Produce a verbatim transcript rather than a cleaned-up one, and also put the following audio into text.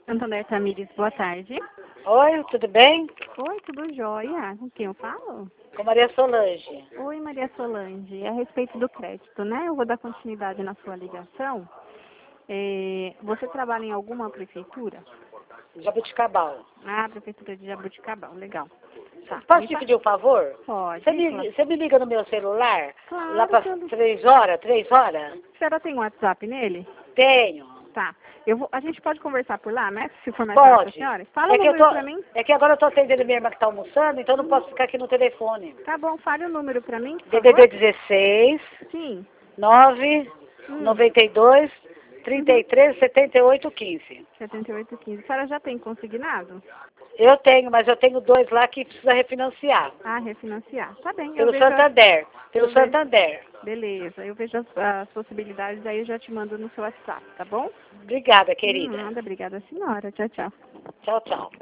Santander Tamires, boa tarde. Oi, tudo bem? Oi, tudo jóia? Com quem eu falo? Com Maria Solange. Oi, Maria Solange. É a respeito do crédito, né? Eu vou dar continuidade na sua ligação. É, você trabalha em alguma prefeitura? Jabuticabal. Ah, prefeitura de Jabuticabal, legal. Tá. Posso Me te fa- pedir um favor? Pode. Você me, claro. você me liga no meu celular? Claro Lá para que eu- três horas, três horas? A senhora tem um WhatsApp nele? Tenho. Tá. Eu vou, a gente pode conversar por lá, né? Se for mais fácil pra Pode. senhora. Fala É o que, eu número tô, pra mim. é que agora eu tô atendendo minha irmã que tá almoçando, então eu não posso ficar aqui no telefone. Tá bom, fale o número pra mim, por D D D favor. dezesseis, Sim. nove, Hum. noventa e dois, trinta e três, setenta e oito, quinze. setenta e oito quinze. A senhora já tem consignado? Eu tenho, mas eu tenho dois lá que precisa refinanciar. Ah, refinanciar. Tá bem, eu Pelo vejo... a- Santander. Pelo eu vejo- Santander. Beleza, eu vejo as, as possibilidades, aí eu já te mando no seu WhatsApp, tá bom? Obrigada, Hum, querida. Nada, obrigada, senhora. Tchau, tchau. Tchau, tchau.